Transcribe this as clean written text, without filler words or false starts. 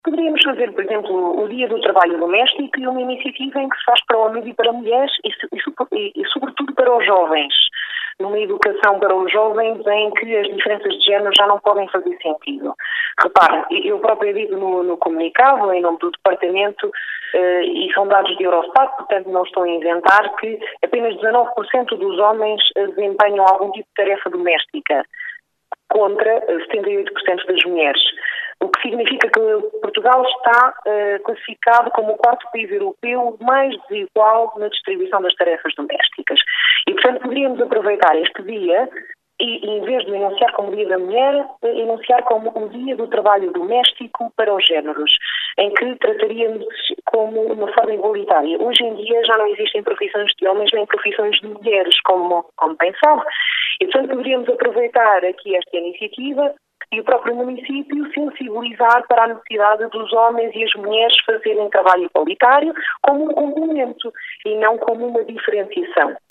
Poderíamos fazer, por exemplo, o Dia do Trabalho Doméstico e uma iniciativa em que se faz para homens e para mulheres e sobretudo para os jovens. Numa educação para os jovens em que as diferenças de género já não podem fazer sentido. Repare, eu própria digo no comunicado, em nome do Departamento, e são dados de Eurostat, portanto não estou a inventar, que apenas 19% dos homens desempenham algum tipo de tarefa doméstica, contra 78% das mulheres. O que significa que Portugal está classificado como o quarto país europeu mais desigual na distribuição das tarefas domésticas. E, portanto, poderíamos aproveitar este dia e, em vez de enunciar como Dia da Mulher, enunciar como um Dia do Trabalho Doméstico para os géneros, em que trataríamos como uma forma igualitária. Hoje em dia já não existem profissões de homens nem profissões de mulheres, como bem sabe. E, portanto, poderíamos aproveitar aqui esta iniciativa e o próprio município sensibilizar para a necessidade dos homens e as mulheres fazerem trabalho igualitário como um complemento e não como uma diferenciação.